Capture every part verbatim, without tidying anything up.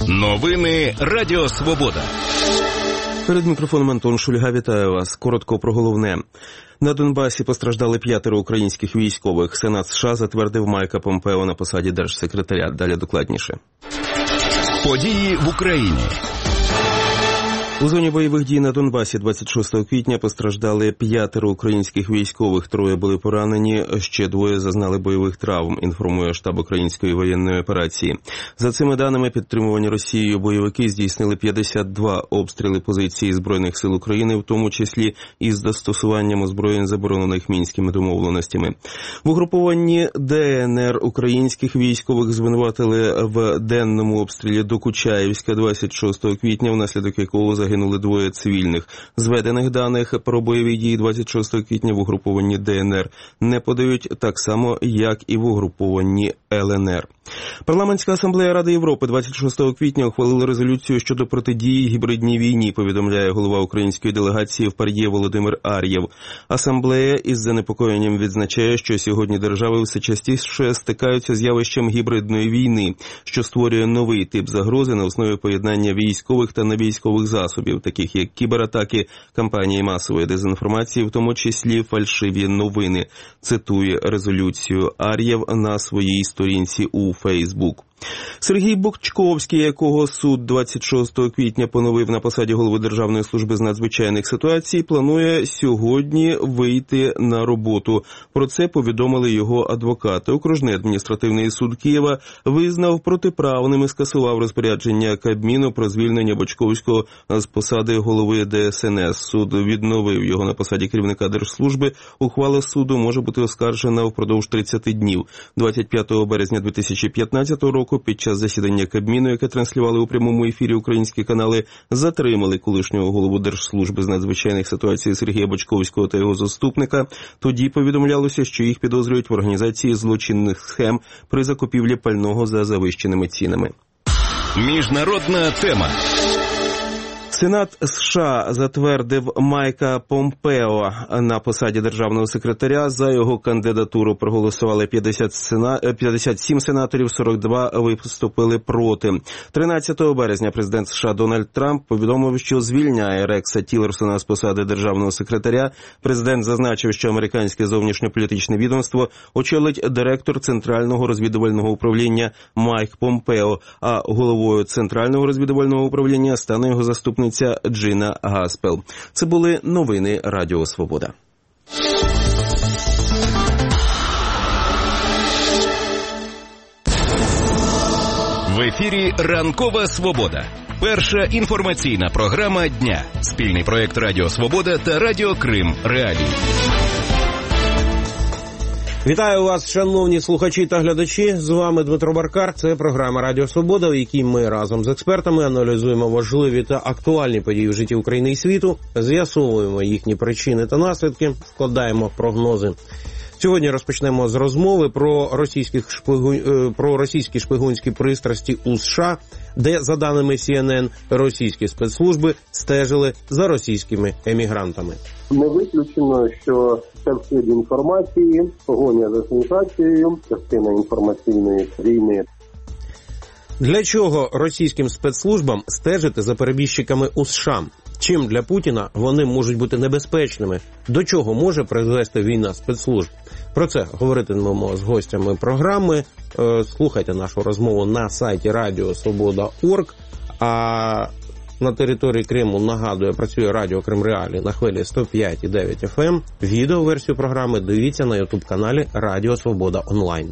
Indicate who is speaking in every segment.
Speaker 1: Новини Радіо Свобода.
Speaker 2: Перед мікрофоном Антон Шульга, вітаю вас. Коротко про головне. На Донбасі постраждали п'ятеро українських військових. Сенат США затвердив Майка Помпео на посаді держсекретаря. Далі докладніше.
Speaker 1: Події в Україні.
Speaker 2: У зоні бойових дій на Донбасі двадцять шостого квітня постраждали п'ятеро українських військових, троє були поранені, ще двоє зазнали бойових травм, інформує штаб української воєнної операції. За цими даними, підтримувані Росією бойовики здійснили п'ятдесят два обстріли позицій Збройних сил України, в тому числі із застосуванням озброєнь, заборонених Мінськими домовленостями. В угрупованні ДНР українських військових звинуватили в денному обстрілі Докучаєвська двадцять шостого квітня, внаслідок якого загинули двоє цивільних. Зведених даних про бойові дії двадцять шостого квітня в угрупованні ДНР не подають, так само, як і в угрупованні ЛНР. Парламентська асамблея Ради Європи двадцять шостого квітня ухвалила резолюцію щодо протидії гібридній війні, повідомляє голова української делегації в ПАРЄ Володимир Ар'єв. Асамблея із занепокоєнням відзначає, що сьогодні держави все частіше стикаються з явищем гібридної війни, що створює новий тип загрози на основі поєднання військових та невійськових засобів, таких як кібератаки, кампанії масової дезінформації, в тому числі фальшиві новини. Цитує резолюцію Ар'єв на своїй сторінці у Фейсбук. Сергій Бочковський, якого суд двадцять шостого квітня поновив на посаді голови Державної служби з надзвичайних ситуацій, планує сьогодні вийти на роботу. Про це повідомили його адвокати. Окружний адміністративний суд Києва визнав протиправним і скасував розпорядження Кабміну про звільнення Бочковського з посади голови ДСНС. Суд відновив його на посаді керівника Держслужби. Ухвала суду може бути оскаржена впродовж тридцяти днів. двадцять п'ятого березня дві тисячі п'ятнадцятого року під час засідання Кабміну, яке транслювали у прямому ефірі українські канали, затримали колишнього голову Держслужби з надзвичайних ситуацій Сергія Бочковського та його заступника. Тоді повідомлялося, що їх підозрюють в організації злочинних схем при закупівлі пального за завищеними цінами.
Speaker 1: Міжнародна тема.
Speaker 2: Сенат США затвердив Майка Помпео на посаді державного секретаря. За його кандидатуру проголосували п'ятдесят сім сенаторів, сорок два виступили проти. тринадцятого березня президент США Дональд Трамп повідомив, що звільняє Рекса Тіллерсона з посади державного секретаря. Президент зазначив, що американське зовнішньополітичне відомство очолить директор Центрального розвідувального управління Майк Помпео, а головою Центрального розвідувального управління стане його заступник Джина Гаспел. Це були новини Радіо Свобода.
Speaker 1: В ефірі «Ранкова Свобода». Перша інформаційна програма дня. Спільний проєкт Радіо Свобода та Радіо Крим Реалії.
Speaker 3: Вітаю вас, шановні слухачі та глядачі. З вами Дмитро Баркар. Це програма Радіо Свобода, в якій ми разом з експертами аналізуємо важливі та актуальні події в житті України і світу, з'ясовуємо їхні причини та наслідки, складаємо прогнози. Сьогодні розпочнемо з розмови про російських шпигу... про російські шпигунські пристрасті у США, де, за даними Сі Ен Ен, російські спецслужби стежили за російськими емігрантами.
Speaker 4: Не виключено, що це вхід інформації, погоня за сенсацією, частина інформаційної війни.
Speaker 3: Для чого російським спецслужбам стежити за перебіжчиками у США? Чим для Путіна вони можуть бути небезпечними? До чого може призвести війна спецслужб? Про це говоритимемо з гостями програми. Слухайте нашу розмову на сайті радіо свобода крапка орг. А на території Криму, нагадую, працює Радіо Крим Реалії на хвилі сто п'ять і дев'ять еф ем. Відеоверсію програми дивіться на ютуб-каналі Радіо Свобода онлайн.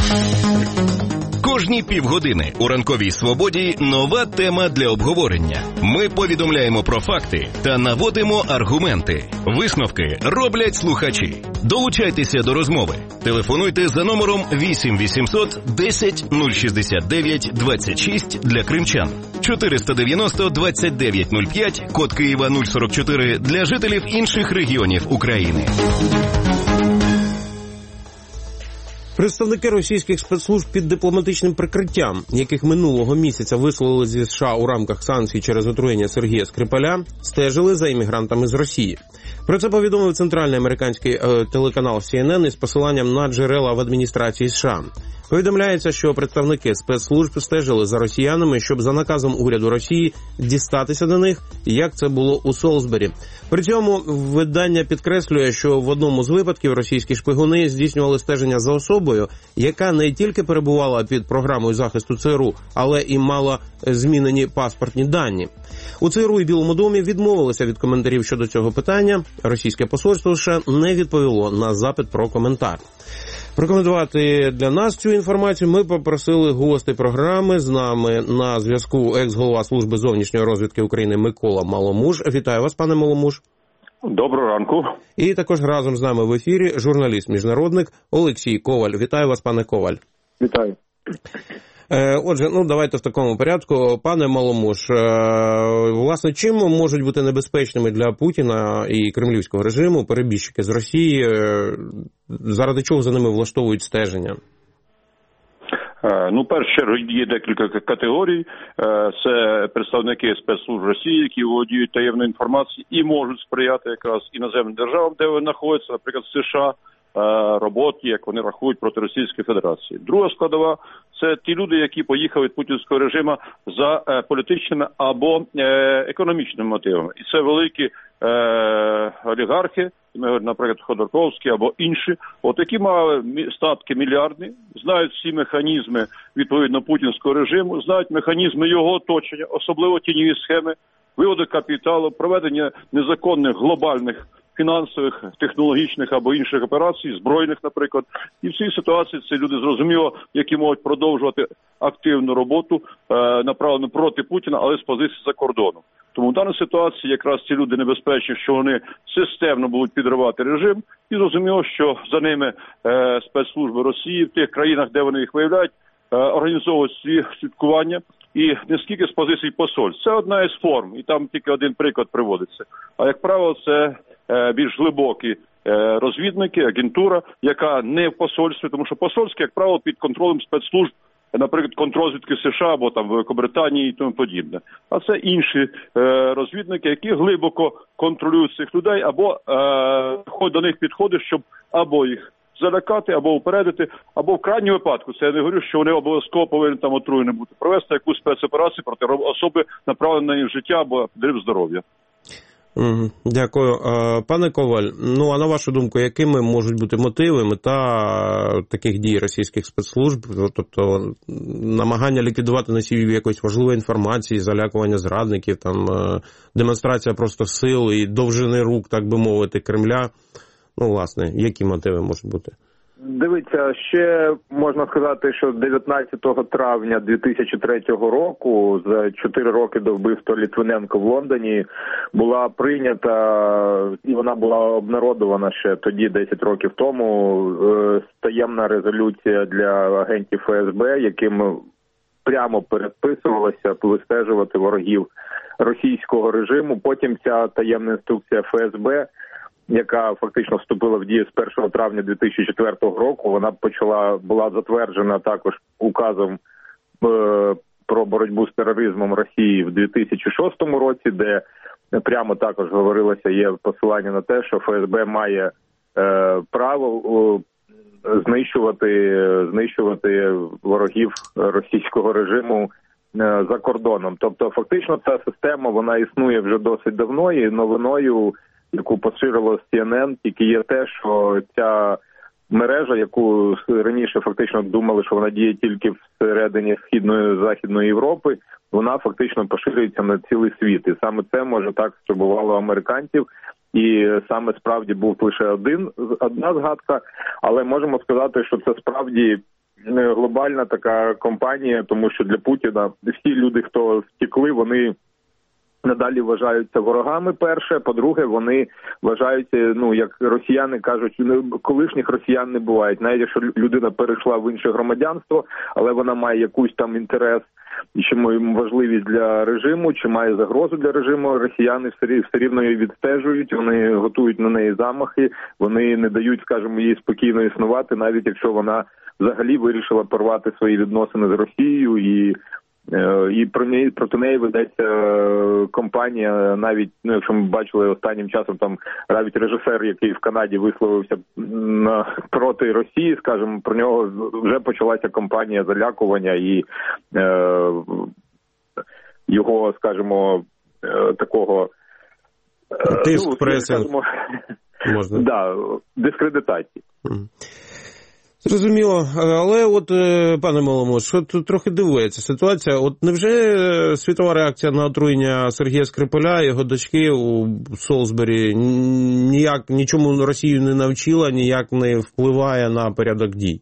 Speaker 1: Кожні півгодини у «Ранковій Свободі» нова тема для обговорення. Ми повідомляємо про факти та наводимо аргументи. Висновки роблять слухачі. Долучайтеся до розмови. Телефонуйте за номером вісім вісімсот десять нуль шістдесят дев'ять двадцять шість для кримчан. чотириста дев'яносто двадцять дев'ять нуль п'ять, код Києва нуль сорок чотири для жителів інших регіонів України.
Speaker 3: Представники російських спецслужб під дипломатичним прикриттям, яких минулого місяця вислали зі США у рамках санкцій через отруєння Сергія Скрипаля, стежили за іммігрантами з Росії. Про це повідомив центральний американський е, телеканал Сі Ен Ен із посиланням на джерела в адміністрації США. Повідомляється, що представники спецслужб стежили за росіянами, щоб за наказом уряду Росії дістатися до них, як це було у Солсбері. При цьому видання підкреслює, що в одному з випадків російські шпигуни здійснювали стеження за особою, яка не тільки перебувала під програмою захисту Це Ер У, але і мала змінені паспортні дані. У Це Ер У і Білому домі відмовилися від коментарів щодо цього питання. Російське посольство США не відповіло на запит про коментар. Прокоментувати для нас цю інформацію ми попросили гостей програми. З нами на зв'язку екс-голова Служби зовнішньої розвідки України Микола Маломуж. Вітаю вас, пане Маломуж.
Speaker 5: Доброго ранку.
Speaker 3: І також разом з нами в ефірі журналіст-міжнародник Олексій Коваль. Вітаю вас, пане Коваль.
Speaker 5: Вітаю.
Speaker 3: Отже, ну давайте в такому порядку. Пане Маломуж, власне, чим можуть бути небезпечними для Путіна і кремлівського режиму перебіжчики з Росії, заради чого за ними влаштовують стеження?
Speaker 5: Ну, в першу чергу, є декілька категорій. Це представники спецслужб Росії, які володіють таємною інформацією і можуть сприяти якраз іноземним державам, де вони знаходяться, наприклад, в США, роботі, як вони рахують, проти Російської Федерації. Друга складова – це ті люди, які поїхали від путінського режиму за е, політичними або е, економічними мотивами. І це великі е, олігархи, наприклад, Ходорковський або інші, от які мали статки мільярдні, знають всі механізми, відповідно, путінського режиму, знають механізми його оточення, особливо тіньові схеми, виводу капіталу, проведення незаконних глобальних фінансових, технологічних або інших операцій, збройних, наприклад. І в цій ситуації це люди, зрозуміло, які можуть продовжувати активну роботу, е, направлену проти Путіна, але з позиції за кордоном. Тому в даній ситуації якраз ці люди небезпечні, що вони системно будуть підривати режим, і зрозуміло, що за ними е, спецслужби Росії в тих країнах, де вони їх виявляють, е, організовують свої слідкування. І не скільки з позицій посольств. Це одна із форм, і там тільки один приклад приводиться. А, як правило, це е, більш глибокі е, розвідники, агентура, яка не в посольстві, тому що посольське, як правило, під контролем спецслужб, наприклад, контррозвідки США або там Великобританії і тому подібне. А це інші е, розвідники, які глибоко контролюють цих людей, або е, до них підходить, щоб або їх залякати, або упередити, або в крайньому випадку, це я не говорю, що вони обов'язково повинні там отруєні бути, провести якусь спецоперацію проти особи, направленої на їх життя або підрив здоров'я.
Speaker 3: Дякую. Пане Коваль, ну а на вашу думку, якими можуть бути мотиви, мета таких дій російських спецслужб, тобто намагання ліквідувати носіїв якоїсь важливої інформації, залякування зрадників, там демонстрація просто сил і довжини рук, так би мовити, Кремля? Ну, власне, які мотиви можуть бути?
Speaker 6: Дивіться, ще можна сказати, що дев'ятнадцятого травня дві тисячі третього року, за чотири роки до вбивства Літвиненка в Лондоні, була прийнята, і вона була обнародована ще тоді, десять років тому, таємна резолюція для агентів Ф С Б, яким прямо передписувалося вистежувати ворогів російського режиму. Потім ця таємна інструкція Ф С Б, яка фактично вступила в дію з першого травня дві тисячі четвертого року, вона почала була затверджена також указом е, про боротьбу з тероризмом Росії в дві тисячі шостому році, де прямо також говорилося, є посилання на те, що Ф С Б має е, право е, знищувати, знищувати ворогів російського режиму е, за кордоном. Тобто фактично ця система, вона існує вже досить давно, і новиною, яку поширило Сі Ен Ен, тільки є те, що ця мережа, яку раніше фактично думали, що вона діє тільки всередині Східної Західної Європи, вона фактично поширюється на цілий світ. І саме це, може, так турбувало американців. І саме справді був лише один, одна згадка, але можемо сказати, що це справді глобальна така кампанія, тому що для Путіна всі люди, хто втекли, вони надалі вважаються ворогами, перше. По-друге, вони вважаються, ну, як росіяни кажуть, колишніх росіян не бувають. Навіть якщо людина перейшла в інше громадянство, але вона має якийсь там інтерес, чи важливість для режиму, чи має загрозу для режиму, росіяни все рівно її відстежують, вони готують на неї замахи, вони не дають, скажімо, їй спокійно існувати, навіть якщо вона взагалі вирішила порвати свої відносини з Росією і І про неї, проти неї ведеться кампанія, навіть, ну, якщо ми бачили останнім часом, там навіть режисер, який в Канаді висловився проти Росії, скажімо, про нього вже почалася кампанія залякування і е, його, скажімо, е, такого
Speaker 3: тиск
Speaker 6: ну,
Speaker 3: преси,
Speaker 6: скажімо,
Speaker 3: можна.
Speaker 6: Да, дискредитації.
Speaker 3: Зрозуміло, але от, пане Маломуш, що тут трохи дивується ситуація. От невже світова реакція на отруєння Сергія Скрипаля, його дочки у Солсбері, ніяк нічому Росію не навчила, ніяк не впливає на порядок дій?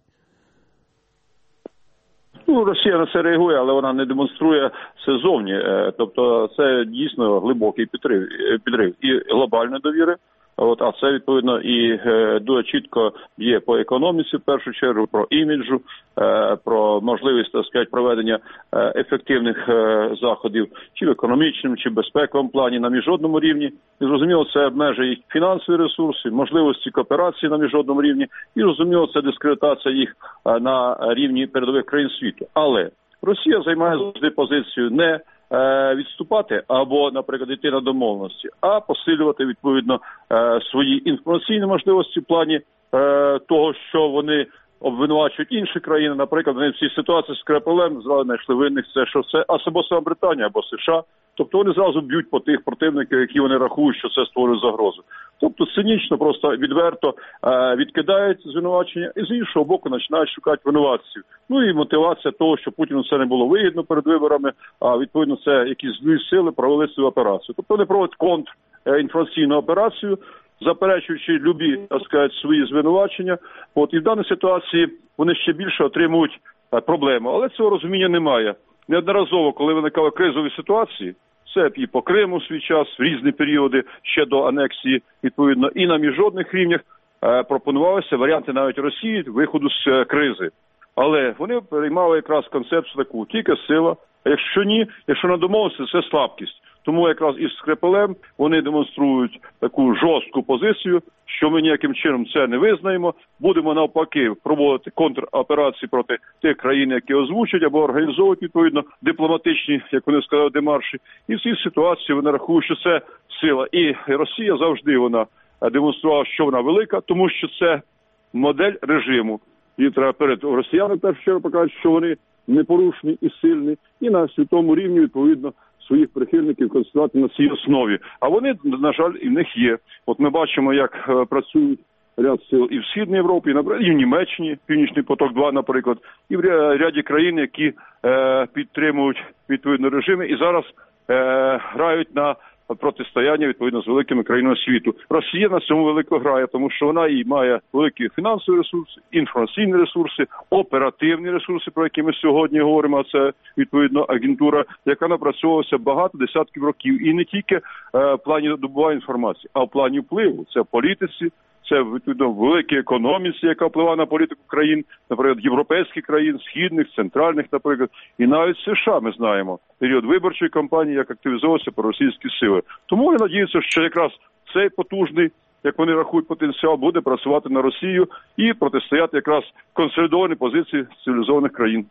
Speaker 5: Ну, Росія на це реагує, але вона не демонструє це зовні. Тобто це дійсно глибокий підрив, підрив і глобальної довіри. От, а це, відповідно, і е, дуже чітко є по економіці, в першу чергу, про іміджу, е, про можливість, так сказати, проведення е, ефективних е, заходів, чи в економічному, чи в безпековому плані, на міжнародному рівні. І, зрозуміло, це обмежує їх фінансові ресурси, можливості кооперації на міжнародному рівні, і, зрозуміло, це дискредитація їх е, на рівні передових країн світу. Але Росія займає завжди позицію не відступати або, наприклад, йти на домовленості, а посилювати, відповідно, свої інформаційні можливості в плані того, що вони обвинувачують інші країни. Наприклад, вони в цій ситуації з Скрипалем зразу знайшли винних, це що це або сама Британія, або США. Тобто вони зразу б'ють по тих противників, які вони рахують, що це створює загрозу. Тобто цинічно, просто відверто е, відкидають звинувачення і з іншого боку починають шукати винуватців. Ну і мотивація того, що Путіну це не було вигідно перед виборами, а відповідно це якісь злі сили провели цю операцію. Тобто вони проводять контрінформаційну операцію, заперечуючи любі, так сказати, свої звинувачення. От і в даній ситуації вони ще більше отримують е, проблему. Але цього розуміння немає. Неодноразово, коли виникали кризові ситуації, це і по Криму в свій час, в різні періоди, ще до анексії, відповідно, і на міжнародних рівнях е, пропонувалися варіанти навіть Росії виходу з е, кризи. Але вони приймали якраз концепцію таку, тільки сила, а якщо ні, якщо на домовленості, це слабкість. Тому якраз із Скрипалем вони демонструють таку жорстку позицію, що ми ніяким чином це не визнаємо, будемо навпаки проводити контроперації проти тих країн, які озвучать або організовують, відповідно, дипломатичні, як вони сказали, демарші. І в цій ситуації вони рахують, що це сила. І Росія завжди вона демонструвала, що вона велика, тому що це модель режиму. І треба перед росіянами, в першу чергу, показати, що вони непорушні і сильні, і на світовому рівні, відповідно, своїх прихильників концентрувати на цій основі. А вони, на жаль, і в них є. От ми бачимо, як е, працюють ряд сил і в Східній Європі, і, наприклад, і в Німеччині, Північний поток-два, наприклад, і в ряді країн, які е, підтримують відповідно режими і зараз е, грають на протистояння, відповідно, з великими країнами світу. Росія на цьому велико грає, тому що вона і має великі фінансові ресурси, інформаційні ресурси, оперативні ресурси, про які ми сьогодні говоримо, а це, відповідно, агентура, яка напрацьовувалася багато десятків років. І не тільки е, в плані добування інформації, а в плані впливу. Це в політиці, це, відповідно, в великій економіці, яка впливає на політику країн, наприклад, європейських країн, східних, центральних, наприклад, і навіть США, ми знаємо, період виборчої кампанії, як активізувалися проросійські сили. Тому я надіюся, що якраз цей потужний, як вони рахують, потенціал буде працювати на Росію і протистояти якраз консолідованій позиції цивілізованих країн.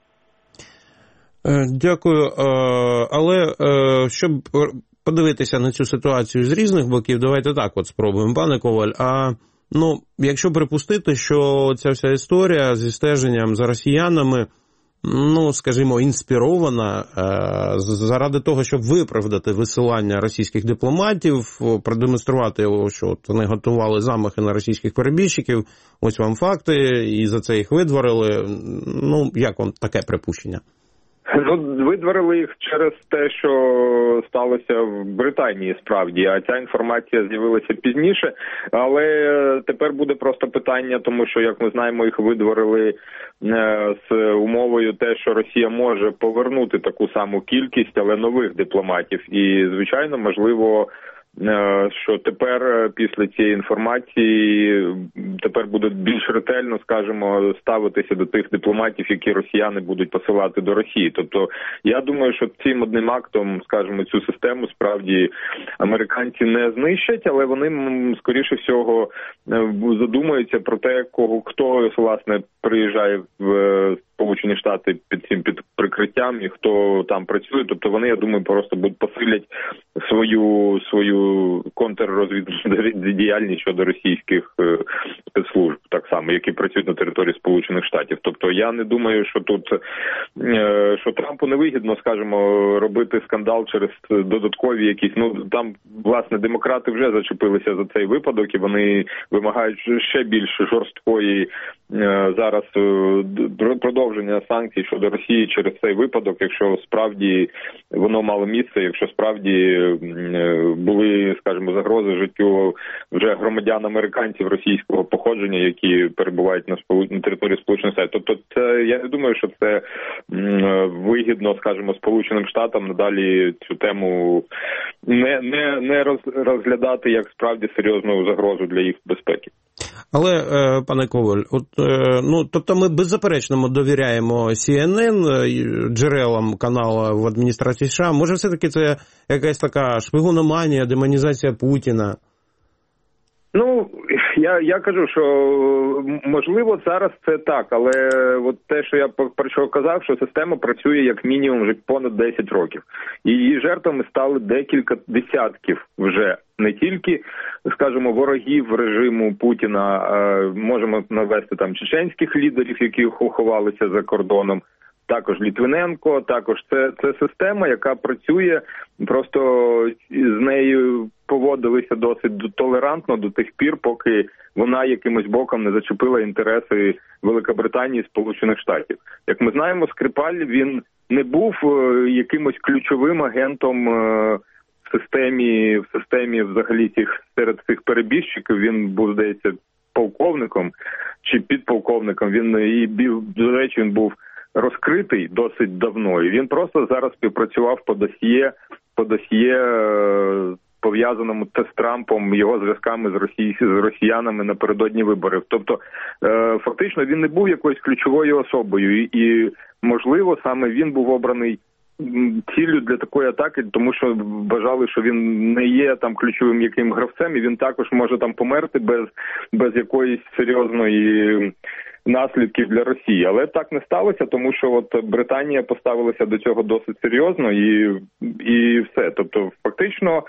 Speaker 3: Дякую. Але щоб подивитися на цю ситуацію з різних боків, давайте так от спробуємо, пане Коваль. А ну, якщо припустити, що ця вся історія зі стеженням за росіянами, ну, скажімо, інспірована е, заради того, щоб виправдати висилання російських дипломатів, продемонструвати, що от вони готували замахи на російських перебіжчиків, ось вам факти, і за це їх видворили. Ну, як вам таке припущення?
Speaker 6: Ну, видворили їх через те, що сталося в Британії, справді, а ця інформація з'явилася пізніше, але тепер буде просто питання, тому що, як ми знаємо, їх видворили з умовою те, що Росія може повернути таку саму кількість, але нових дипломатів, і, звичайно, можливо, що тепер після цієї інформації тепер буде більш ретельно, скажімо, ставитися до тих дипломатів, які росіяни будуть посилати до Росії. Тобто я думаю, що цим одним актом, скажімо, цю систему справді американці не знищать, але вони, скоріше всього, задумаються про те, кого хто, власне, приїжджає в Сполучені Штати під цим під прикриттям і хто там працює. Тобто вони, я думаю, просто будуть посилять свою свою контррозвідувальну діяльність щодо російських спецслужб, так само, які працюють на території Сполучених Штатів. Тобто я не думаю, що тут що Трампу не вигідно, скажімо, робити скандал через додаткові якісь, ну там, власне, демократи вже зачепилися за цей випадок і вони вимагають ще більш жорсткої зараз продовження санкцій щодо Росії через цей випадок, якщо справді воно мало місце, якщо справді були, скажімо, загрози життю вже громадян американців російського походження, які перебувають на, сполу... на території Сполучених Штатів. Тобто це, я не думаю, що це вигідно, скажімо, Сполученим Штатам надалі цю тему не, не, не роз... розглядати як справді серйозну загрозу для їх безпеки.
Speaker 3: Але, пане Коваль, от, ну, тобто ми беззаперечно довіряємо Сі Ен Ен, джерелам каналу в адміністрації США. Може, все-таки це якась така шпигуноманія, демонізація Путіна?
Speaker 6: Ну, я, я кажу, що можливо зараз це так, але от те, що я про що казав, що система працює як мінімум вже понад десять років. І її жертвами стали декілька десятків вже. Не тільки, скажімо, ворогів режиму Путіна, можемо навести там чеченських лідерів, які ховалися за кордоном, також Літвиненко, також це, це система, яка працює, просто з нею поводилися досить толерантно до тих пір, поки вона якимось боком не зачепила інтереси Великобританії і Сполучених Штатів. Як ми знаємо, Скрипаль, він не був якимось ключовим агентом в системі, в системі взагалі цих, серед цих перебіжчиків. Він був, здається, полковником чи підполковником. Він, і, до речі, він був розкритий досить давно. І він просто зараз співпрацював по досьє, по досьє пов'язаному з Трампом, його зв'язками з, Росії, з росіянами напередодні виборів. Тобто, фактично, він не був якоюсь ключовою особою. І, і можливо, саме він був обраний ціллю для такої атаки, тому що вважали, що він не є там ключовим яким гравцем, і він також може там померти без, без якоїсь серйозної наслідків для Росії. Але так не сталося, тому що от Британія поставилася до цього досить серйозно і, і все. Тобто фактично,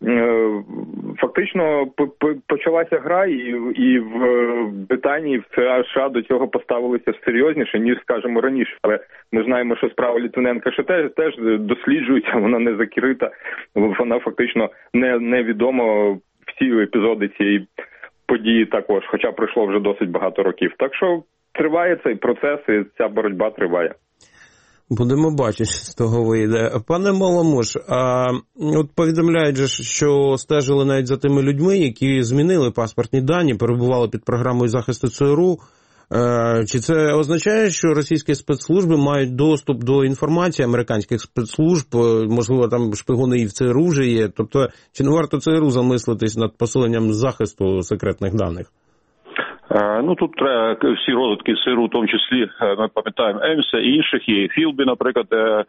Speaker 6: фактично почалася гра, і, і в Британії, в США до цього поставилися серйозніше, ніж, скажімо, раніше. Але ми знаємо, що справа Літвиненка ще теж, теж досліджується, вона не закрита, вона фактично не, невідомо всі епізоди цієї події також, хоча пройшло вже досить багато років. Так що триває цей процес і ця боротьба триває.
Speaker 3: Будемо бачити, з того вийде. Пане Маламуш, а от повідомляють, що стежили навіть за тими людьми, які змінили паспортні дані, перебували під програмою захисту Це Ер У. Чи це означає, що російські спецслужби мають доступ до інформації американських спецслужб, можливо, там шпигуни і в Це Ер У вже є? Тобто, чи не варто Це Ер У замислитись над посиленням захисту секретних даних?
Speaker 5: Ну, тут треба всі розвитки Це Ер У, в тому числі, ми пам'ятаємо, Емса і інших, і Філбі, наприклад,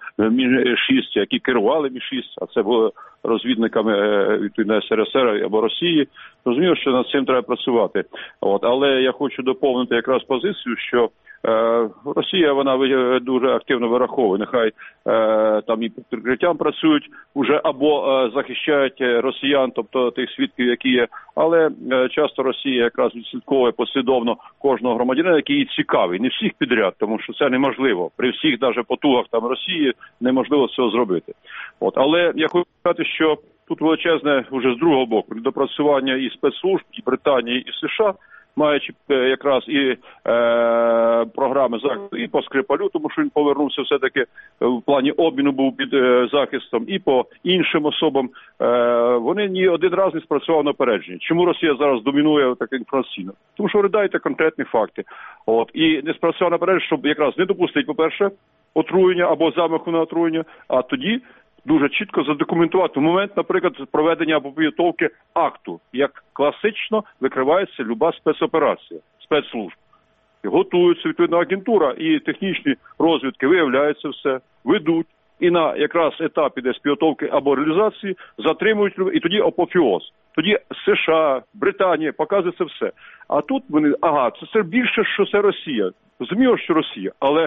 Speaker 5: Мі шість, які керували Мі шість, а це були розвідниками від Ес Ер Ес Ер або Росії. Розумію, що над цим треба працювати. От, але я хочу доповнити якраз позицію, що е, Росія, вона дуже активно вираховує. Нехай е, там і під прикриттям працюють уже або е, захищають росіян, тобто тих свідків, які є. Але е, часто Росія якраз відслідковує послідовно кожного громадянина, який їй цікавий. Не всіх підряд, тому що це неможливо. При всіх навіть потугах там Росії неможливо цього зробити. От, але я хочу сказати, що тут величезне вже з другого боку недопрацювання і спецслужб, і Британії, і США, маючи якраз і е, програми захисту і по Скрипалю, тому що він повернувся все-таки в плані обміну був під е, захистом, і по іншим особам, е, вони ні один раз не спрацював на опередження. Чому Росія зараз домінує так інформаційно? Тому що ви даєте конкретні факти. От, і не спрацював на опередження, щоб якраз не допустити, по-перше, отруєння або замаху на отруєння, а тоді дуже чітко задокументувати в момент, наприклад, проведення або підготовки акту, як класично викривається люба спецоперація, спецслужб. І готується відповідна агентура, і технічні розвідки виявляються все, ведуть, і на якраз етапі десь підготовки або реалізації затримують, і тоді апофеоз. Тоді США, Британія показує це все. А тут вони, ага, це, це більше, що це Росія. Розуміло, що Росія, але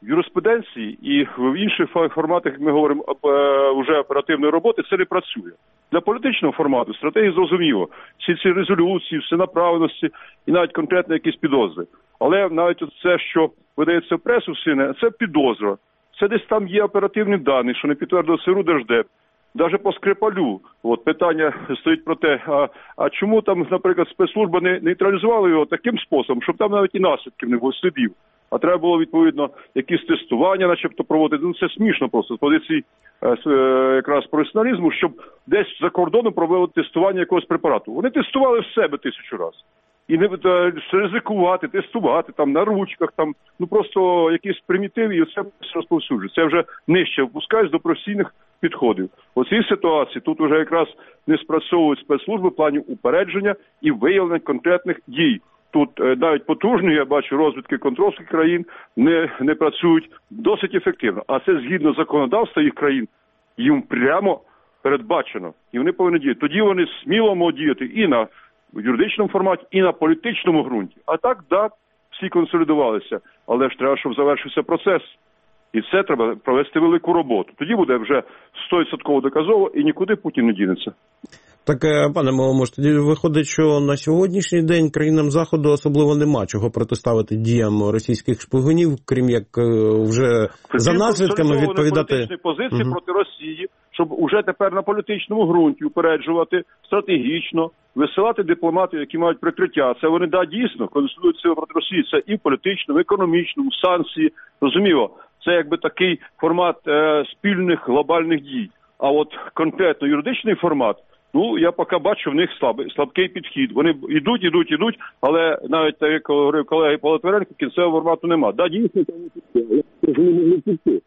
Speaker 5: в юриспруденції і в інших форматах, як ми говоримо, вже оперативної роботи, це не працює. Для політичного формату стратегії зрозуміло. Всі ці резолюції, всенаправленості і навіть конкретно якісь підозри. Але навіть це, що видається в пресу, це підозра. Це десь там є оперативні дані, що не підтвердив ЦРУ Держдеп. Навіть по Скрипалю от, питання стоїть про те, а, а чому там, наприклад, спецслужба не нейтралізувала його таким способом, щоб там навіть і наслідків не було, слідів. А треба було, відповідно, якісь тестування начебто проводити. Ну, це смішно просто з позиції е, якраз професіоналізму, щоб десь за кордоном провели тестування якогось препарату. Вони тестували в себе тисячу разів. І не е, ризикувати, тестувати там на ручках, там, ну просто якісь примітиви, і це розповсюджує. Це вже нижче впускаєш до професійних підходів. У цій ситуації тут вже якраз не спрацьовують спецслужби в плані упередження і виявлення конкретних дій. Тут е, навіть потужні, я бачу, розвідки контрольських країн не, не працюють досить ефективно. А це згідно законодавства їх країн, їм прямо передбачено. І вони повинні діяти. Тоді вони сміло можуть діяти і на юридичному форматі, і на політичному ґрунті. А так, да, всі консолідувалися. Але ж треба, щоб завершився процес. І це треба провести велику роботу. Тоді буде вже сто відсотків доказово і нікуди Путін не дінеться.
Speaker 3: Так, пане Маломуш, тоді виходить, що на сьогоднішній день країнам Заходу особливо нема чого протиставити діям російських шпигунів, крім як вже за наслідками відповідати...
Speaker 5: політичні позиції угу. проти Росії, щоб уже тепер на політичному ґрунті упереджувати стратегічно, висилати дипломатів, які мають прикриття. Це вони, да, дійсно, консолідують сили проти Росії. Це і в політичному, і в економічному, санкції. Розуміло, це якби такий формат е, спільних глобальних дій. А от конкретно юридичний формат, ну, я поки бачу в них слабий, слабкий підхід. Вони йдуть, йдуть, йдуть, але навіть, так як говорив колега Павло Тверенко, кінцевого формату нема. Да, дійсно, це не підхід, але це ж не могли підхід.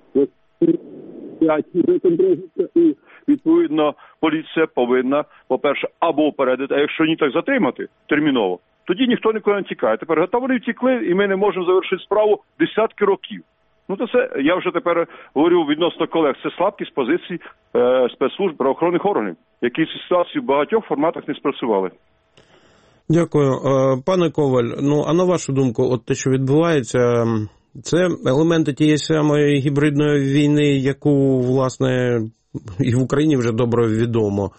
Speaker 5: І, відповідно, поліція повинна, по-перше, або упередити, а якщо ні, так затримати терміново. Тоді ніхто нікуди не тікає. Тепер, та вони втікли, і ми не можемо завершити справу десятки років. Ну, то це, я вже тепер говорю відносно колег, це слабкість позицій е, спецслужб, правоохоронних органів, які ці ситуації в багатьох форматах не спрацювали.
Speaker 3: Дякую. Пане Коваль, ну, а на вашу думку, от те, що відбувається, це елементи тієї самої гібридної війни, яку, власне, і в Україні вже добре відомо.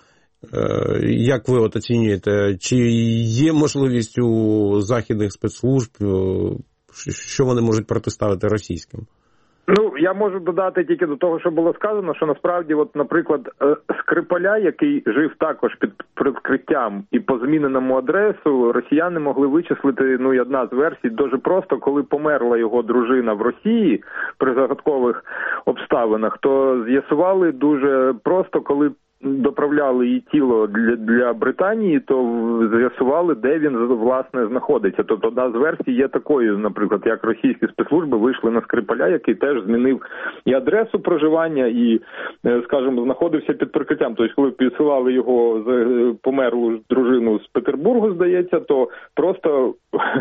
Speaker 3: Як ви от оцінюєте, чи є можливість у західних спецслужб, що вони можуть протиставити російським?
Speaker 6: Ну, я можу додати тільки до того, що було сказано, що насправді, от, наприклад, Скрипаля, який жив також під прикриттям і по зміненому адресу, росіяни могли вичислити, ну, і одна з версій, дуже просто, коли померла його дружина в Росії при загадкових обставинах, то з'ясували дуже просто, коли доправляли її тіло для, для Британії, то з'ясували, де він, власне, знаходиться. Тобто одна з версій є такою, наприклад, як російські спецслужби вийшли на Скрипаля, який теж змінив і адресу проживання, і, скажімо, знаходився під прикриттям. Тобто, коли підсилали його померлу дружину з Петербургу, здається, то просто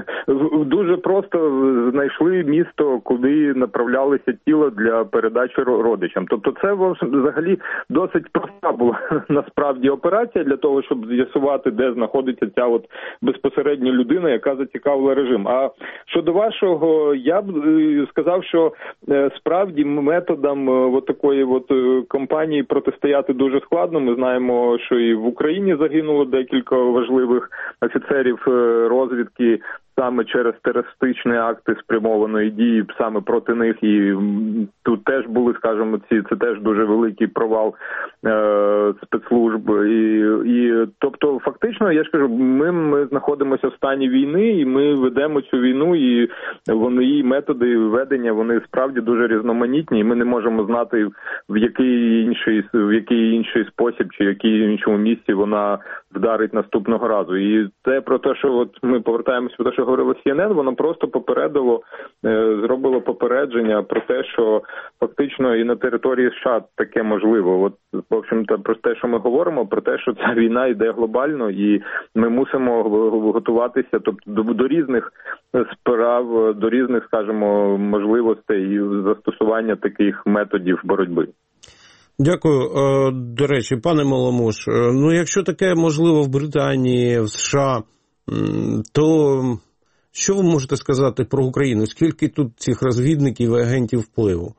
Speaker 6: дуже просто знайшли місто, куди направлялося тіло для передачі родичам. Тобто це взагалі досить проста була насправді операція для того, щоб з'ясувати, де знаходиться ця от безпосередньо людина, яка зацікавила режим. А щодо вашого, я б сказав, що справді методам от такої от кампанії протистояти дуже складно. Ми знаємо, що і в Україні загинуло декілька важливих офіцерів розвідки саме через терористичні акти спрямованої дії саме проти них, і тут теж були, скажімо, ці це теж дуже великий провал е, спецслужб. І, і тобто, фактично, я ж кажу, ми, ми знаходимося в стані війни, і ми ведемо цю війну, і вони, її методи ведення, вони справді дуже різноманітні, і ми не можемо знати, в який інший, в який інший спосіб, чи в якій іншому місці вона вдарить наступного разу. І це про те, що от ми повертаємося до того, що говорило Сі Ен Ен, воно просто попередило, зробило попередження про те, що фактично і на території США таке можливо. От, в общем-то, про те, що ми говоримо, про те, що ця війна йде глобально, і ми мусимо готуватися, тобто, до, до різних справ, до різних, скажімо, можливостей і застосування таких методів боротьби.
Speaker 3: Дякую. До речі, пане Маломуш, ну якщо таке можливо в Британії, в США, то Що ви можете сказати про Україну? Скільки тут цих розвідників і агентів впливу?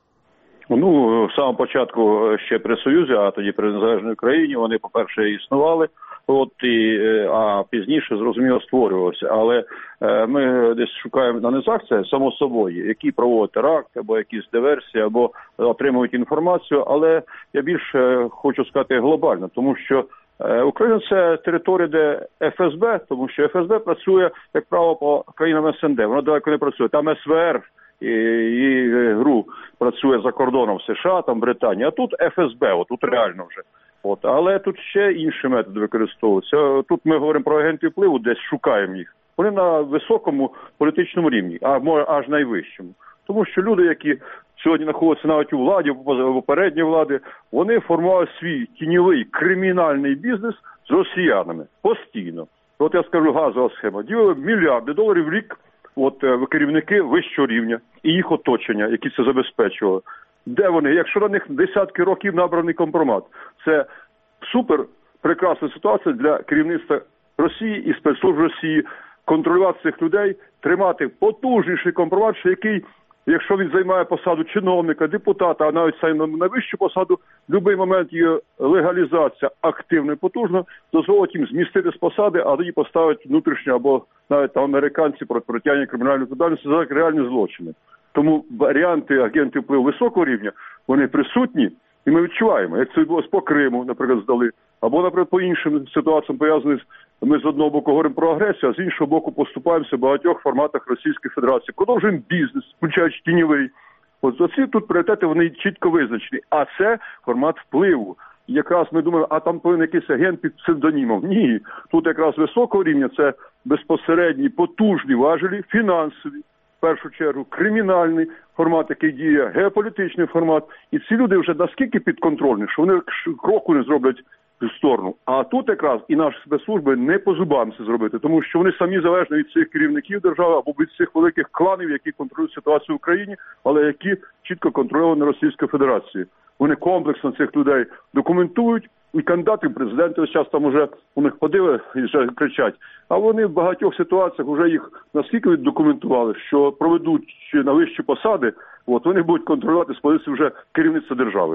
Speaker 5: Ну, з самого початку ще при Союзі, а тоді при незалежній Україні, вони, по-перше, існували, от, і, а пізніше, зрозуміло, створювалися. Але е, ми десь шукаємо на низах, це само собою, які проводять теракти, або якісь диверсії, або отримують інформацію. Але я більше хочу сказати глобально, тому що е, Україна – це територія, де еф ес бе, тому що еф ес бе працює, як правило, по країнам ес ен де, воно далеко не працює. Там ес ве ер, і, і ГРУ працює за кордоном в США, там Британія, а тут еф ес бе, от тут реально вже. От, але тут ще інші методи використовуються. Тут ми говоримо про агентів впливу, десь шукаємо їх. Вони на високому політичному рівні, а може аж найвищому. Тому що люди, які сьогодні знаходяться навіть у владі, або попередній влади, вони формували свій тіньовий кримінальний бізнес з росіянами постійно. От я скажу, газова схема. Ділили мільярди доларів в рік. От керівники вищого рівня і їх оточення, які це забезпечували. Де вони? Якщо на них десятки років набраний компромат. Це супер прекрасна ситуація для керівництва Росії і спецслужб Росії контролювати цих людей, тримати потужніший компромат, який, якщо він займає посаду чиновника, депутата, а навіть на найвищу посаду, в будь-який момент є легалізація активно і потужно, дозволить їм змістити з посади, а тоді поставити внутрішньо або навіть там американці про притягнення кримінальної відповідальності за реальні злочини. Тому варіанти агентів впливу високого рівня, вони присутні, і ми відчуваємо, як це відбулося по Криму, наприклад, здали, або, наприклад, по іншим ситуаціям пов'язаним з, ми з одного боку говоримо про агресію, а з іншого боку поступаємося в багатьох форматах Російської Федерації. Продовжуємо бізнес, включаючи тіньовий. От оці тут пріоритети, вони чітко визначені. А це формат впливу. І якраз ми думаємо, а там повинен якийсь агент під псевдонімом. Ні, тут якраз високого рівня це безпосередні, потужні важелі, фінансові, в першу чергу, кримінальний формат, який діє, геополітичний формат. І ці люди вже наскільки підконтрольні, що вони кроку не зроблять в сторону. А тут якраз і наші спецслужби не по зубам це зробити, тому що вони самі залежні від цих керівників держави або від цих великих кланів, які контролюють ситуацію в Україні, але які чітко контрольовані Російською Федерацією. Вони комплексно цих людей документують, і кандидати в президенти ось час там уже у них ходили і вже кричать. А вони в багатьох ситуаціях вже їх наскільки віддокументували, що проведуть на вищі посади, от вони будуть контролювати з позиції вже керівництва держави.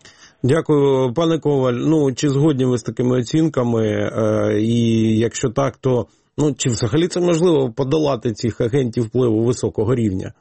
Speaker 3: Дякую, пане Коваль. Ну, чи згодні ви з такими оцінками? Е, і якщо так, то ну, чи взагалі це можливо подолати цих агентів впливу високого рівня?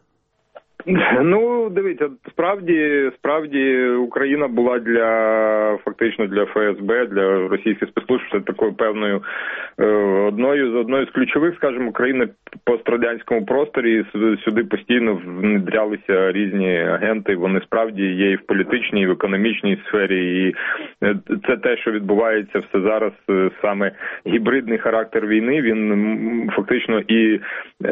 Speaker 6: Ну, дивіться, справді, справді Україна була для, фактично для еф ес бе, для російських спецслужб, це такою певною одною з одною з ключових, скажімо, країн в пострадянському просторі. Сюди постійно внедрялися різні агенти. Вони справді є і в політичній, і в економічній сфері. І це те, що відбувається все зараз, саме гібридний характер війни. Він фактично і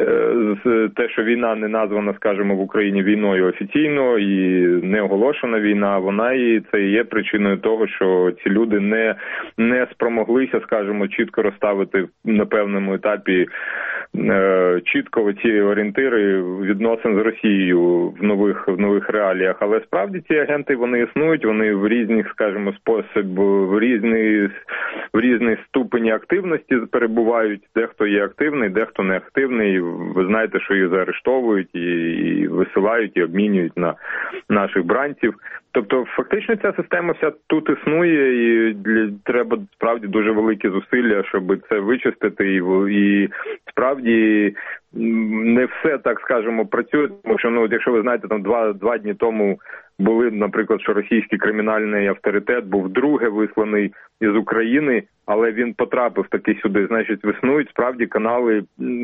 Speaker 6: те, що війна не названа, скажімо, в Україні війною офіційно і не оголошена війна, вона і це і є причиною того, що ці люди не, не спромоглися, скажімо, чітко розставити на певному етапі е, чітко ці орієнтири відносин з Росією в нових, в нових реаліях. Але справді ці агенти, вони існують, вони в різних, скажімо, спосіб, в різний, в різний ступені активності перебувають. Дехто є активний, дехто не активний. Ви знаєте, що їх заарештовують і, і висилають, і обмінюють на наших бранців. Тобто, фактично, ця система вся тут існує, і для, треба справді дуже великі зусилля, щоб це вичистити, і, і справді не все, так скажемо, працює, тому що, ну, якщо ви знаєте, там два, два дні тому були, наприклад, що російський кримінальний авторитет був вдруге висланий із України, але він потрапив таки сюди. Значить, існують справді канали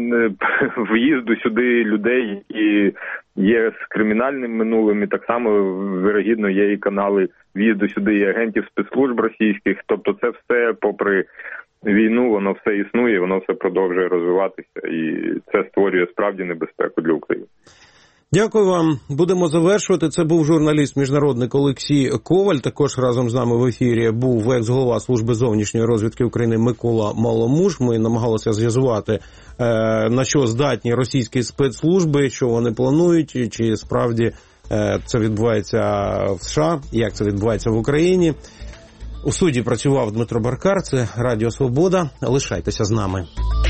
Speaker 6: в'їзду сюди людей, і є з кримінальним минулим, і так само, вірогідно, є і канали в'їзду сюди і агентів спецслужб російських. Тобто це все, попри війну, воно все існує, воно все продовжує розвиватися, і це створює справді небезпеку для України.
Speaker 3: Дякую вам. Будемо завершувати. Це був журналіст-міжнародник Олексій Коваль. Також разом з нами в ефірі був екс-голова Служби зовнішньої розвідки України Микола Маломуж. Ми намагалися з'ясувати, на що здатні російські спецслужби, що вони планують, чи справді це відбувається в США, як це відбувається в Україні. У студії працював Дмитро Баркар. Це Радіо Свобода. Лишайтеся з нами.